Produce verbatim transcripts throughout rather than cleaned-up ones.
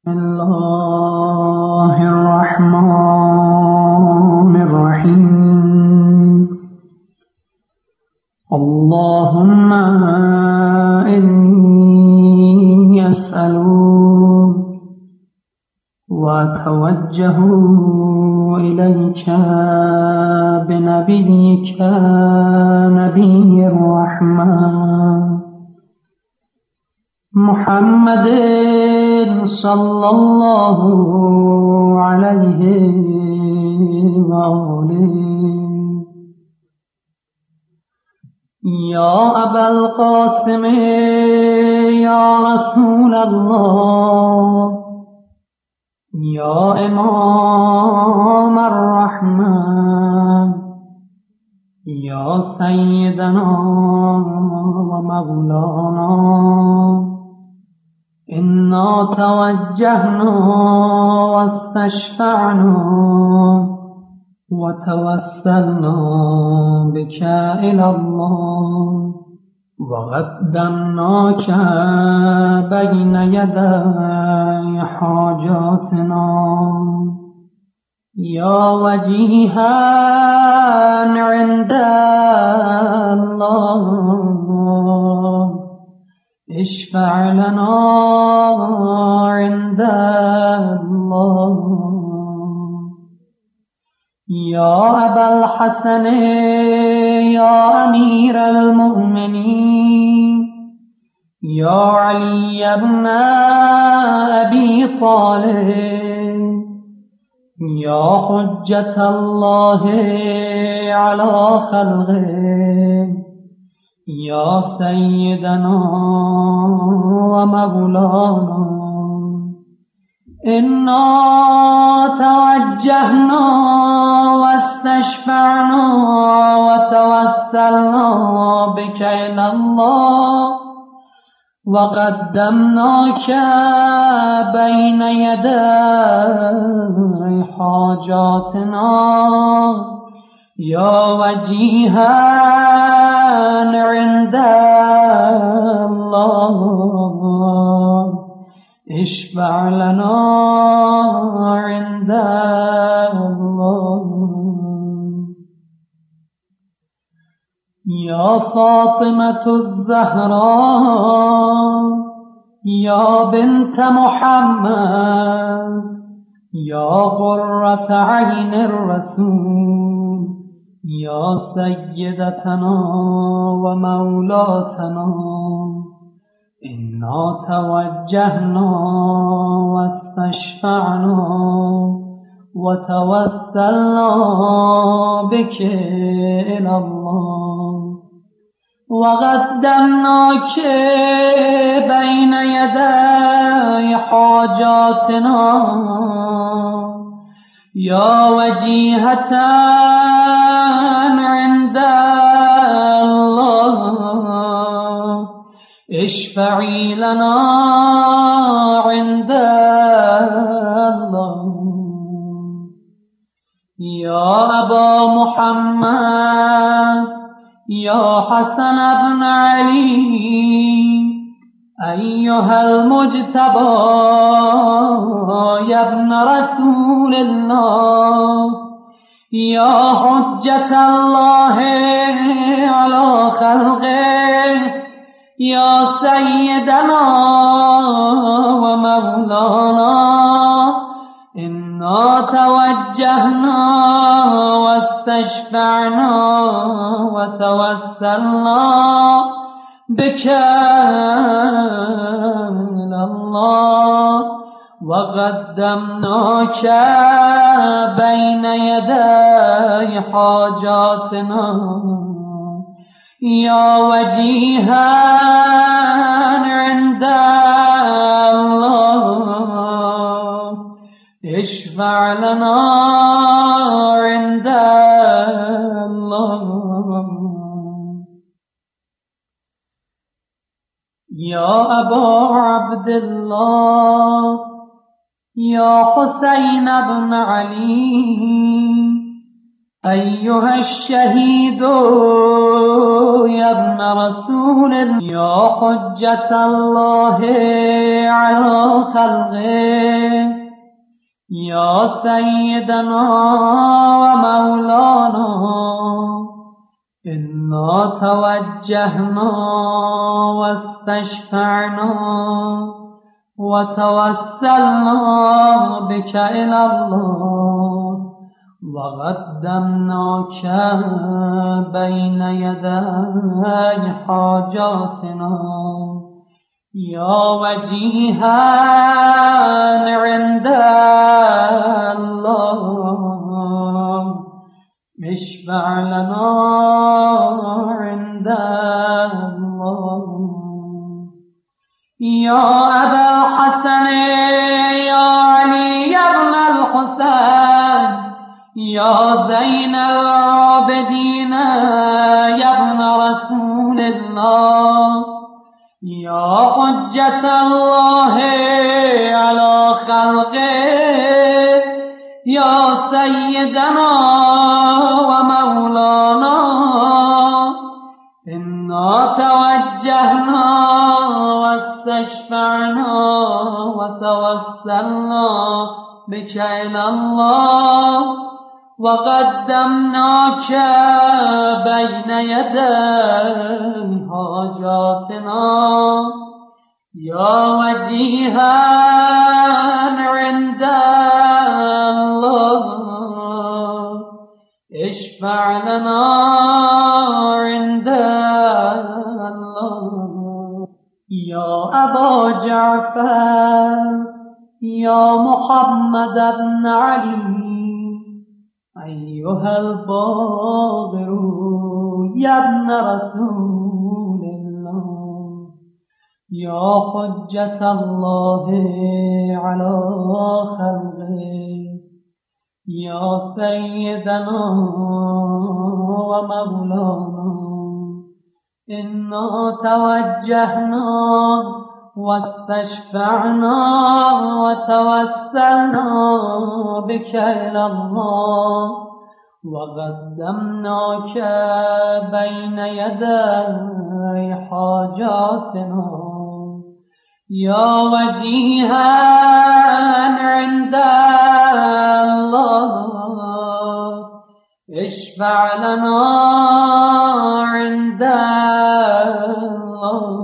بسم الله الرحمن الرحيم. اللهم إني أسألك وأتوجه إليك بنبيك نبي الرحمة محمد صلى الله عليه وآله. يا أبا القاسم يا رسول الله يا إمام الرحمة يا سيدنا ومولانا، إنا توجهنا واستشفعنا وتوسلنا بك إلى الله وقدمناك بين يدي حاجاتنا يا وجيها عند الله، اشفع لنا عند الله. يا أبا الحسن يا أمير المؤمنين يا علي بن أبي طالب يا حجة الله على خلقه يا سيدنا ومولانا، إنا توجهنا واستشفعنا وتوسلنا بك إلى الله وقدمناك بين يدي حاجاتنا يا وجيها عند الله، اشفع لنا عند الله. يا فاطمة الزهراء يا بنت محمد يا قرة عين الرسول يا سيدتنا ومولاتنا، إنا توجهنا واستشفعنا وتوسلنا بك إلى الله وقدمناك بين يدي حاجاتنا يا وجيهة عند الله، اشفعي لنا عند الله. يا أبا محمد يا حسن بن علي أيها المجتبى يا ابن رسول الله يا حجة الله على خلقه يا سيدنا ومولانا، إنا توجهنا واستشفعنا وتوسلنا بك إلى الله وقدمناك بين يدي حاجاتنا يا وجيها عند الله، اشفع لنا عند الله. يا أبا عبد الله يا حسين بن علي أيها الشهيد يا ابن رسول الله يا حجة الله على خلقه يا سيدنا ومولانا إنا توجهنا واستشفعنا وتوسلنا بك إلى الله وقدمناك بين يدي حاجاتنا يا وجيها عند الله اشفع لنا عند الله يا أبا الحسن يا علي بن الحسين يا زين العابدين يا ابن رسول الله يا حجة الله على خلقه يا سيدنا ومولانا إنا توجهنا واستشفعنا وتوسلنا بك إلى الله وقدمناك بين يدي حاجاتنا يا وجيها عند الله اشفع لنا عند الله يا أبا جعفر يا محمد بن علي أيها الباغر يا ابن رسول الله يا حجة الله على خلقه يا سيدنا ومولانا إنا توجهنا واستشفعنا وتوسلنا بك إلى الله وقدمناك بين يدي حاجاتنا يا وجيها عند الله اشفع لنا عند الله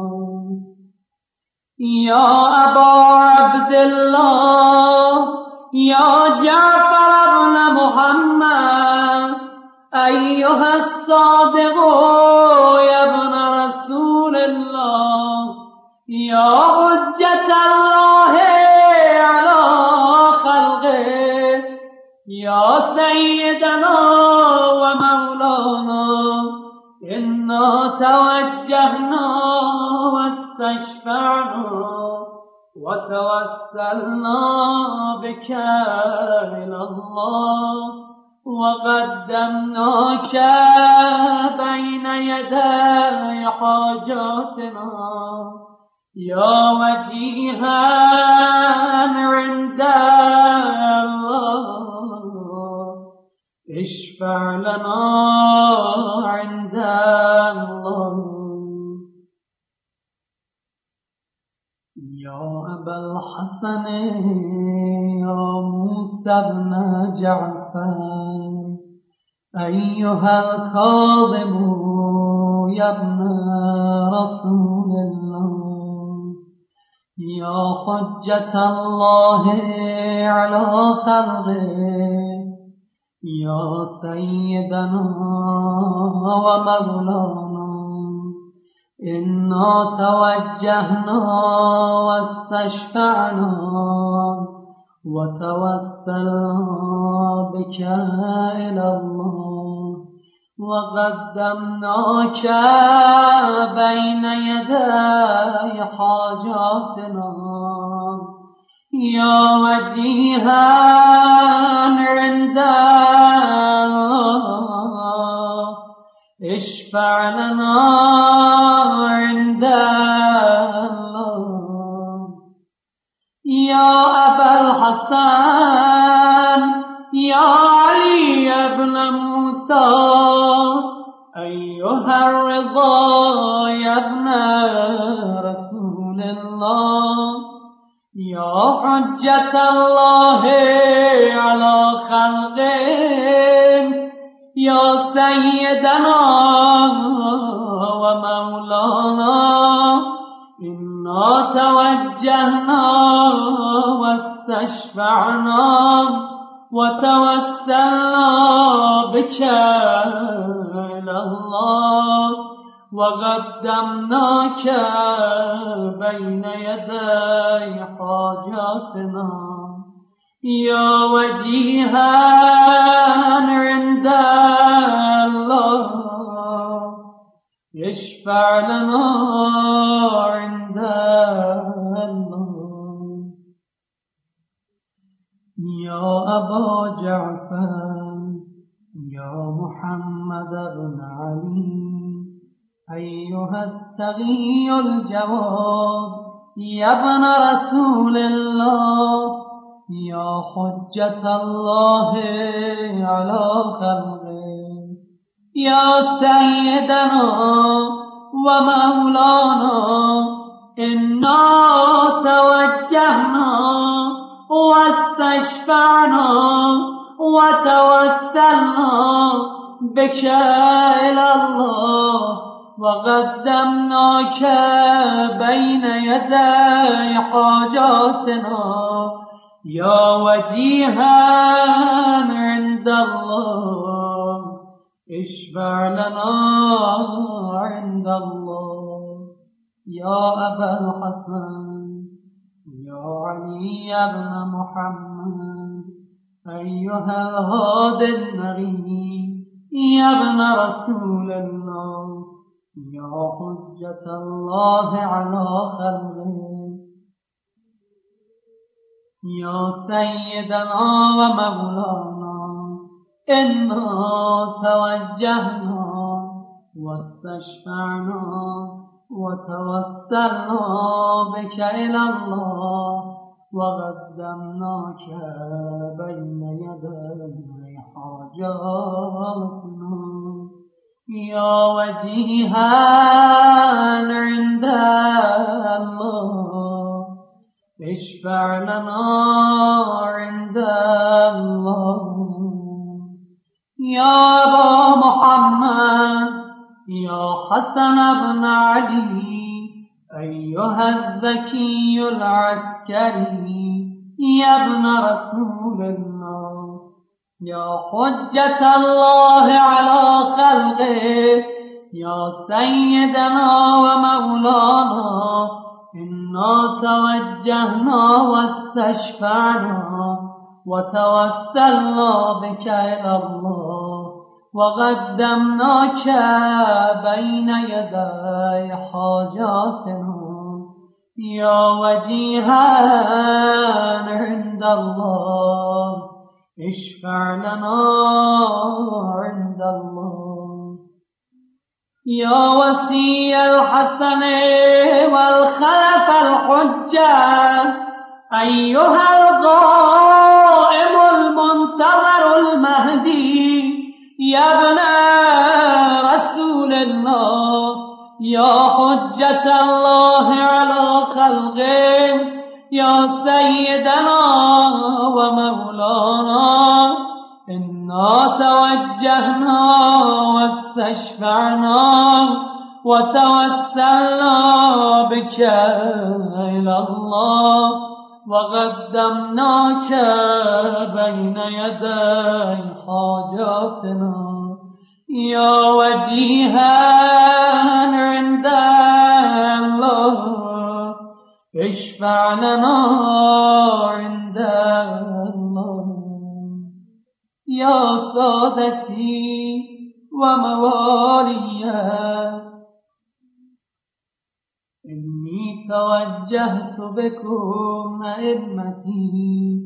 يا أبا عبد الله يا جعفر بن محمد أيها الصادق يا ابن رسول الله يا حجة الله على خلقه يا سيدنا ومولانا إنا توجهنا واستشفعنا وتوسلنا بك إلى الله وقدمناك بين يدي حاجاتنا يا وجيها عند الله اشفع لنا عند الله يا أبا الحسن يا موسى بن جعفر أيها الكاظم يا ابن رسول الله يا حجة الله على خلقه يا سيدنا ومولانا إنا توجهنا واستشفعنا وتوسلنا بك إلى الله وقدمناك بين يدي حاجاتنا يا وجيها عند الله اشفع لنا عند الله يا أبا الحسن يا علي بن موسى أيها الرضا يا ابن رسول الله يا حجة الله على خلقه يا سيدنا ومولانا إنا توجهنا واستشفعنا وتوسلنا بك إلى الله وقدمناك بين يدي حاجاتنا يا وجيها عند الله اشفع لنا عند الله يا أبا جعفر يا محمد بن علي أيها التقي الجواد يا ابن رسول الله يا حجة الله على خلقه يا سيدنا ومولانا إنا توجهنا واستشفعنا وتوسلنا بك إلى الله وقدمناك بين يدي حاجاتنا يا وجيها عند الله اشفع لنا عند الله يا أبا الحسن يا علي بن محمد أيها الهادي النبي يا ابن رسول الله يا حجة الله على خلقه يا سيدنا ومولانا إنا توجهنا واستشفعنا وتوسلنا بك إلى الله وقدمناك بين يدي حاجاتنا يا وجيها عند الله اشفع لنا عند الله يا أبا محمد يا حسن بن علي أيها الذكي العسكري يا ابن رسول الله يا حجة الله على خلقه يا سيدنا ومولانا إنا توجهنا واستشفعنا وتوسلنا بك إلى الله وقدمناك بين يدي حاجاتنا يا وجيها عند الله اشفع لنا عند الله يا وصي الحسن والخلف الحجة أيها القائم المنتظر المهدي يا ابن رسول الله يا حجة الله على خلقه يا سيدنا ومولانا إنا توجهنا واستشفعنا وتوسلنا بك إلى الله وقدمناك بين يدي حاجاتنا يا وجيها عند الله اشفع لنا عند الله يا سادتي وموالي إني توجهت بكم أئمتي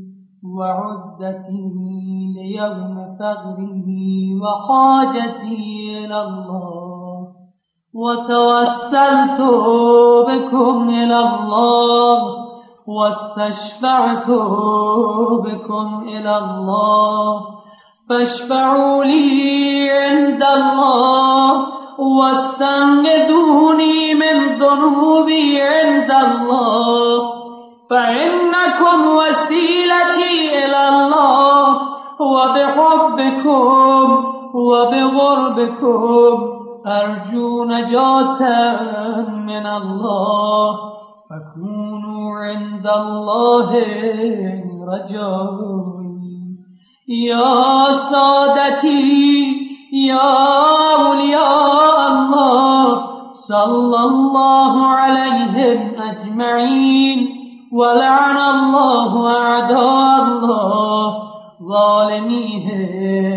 وعدتي ليوم فغري وحاجتي إلى الله وتوسلت بكم إلى الله واستشفعت بكم إلى الله فاشفعوا لي عند الله واستنقذوني من ذنوبي عند الله فإن وبدعاكم وسيلتي إلى الله وبحبكم وبغربكم أرجو نجاة من الله فكونوا عند الله رجائي. يا سادتي يا أولياء الله صلى الله عليهم أجمعين ولعن الله أعداء الله ظالميهم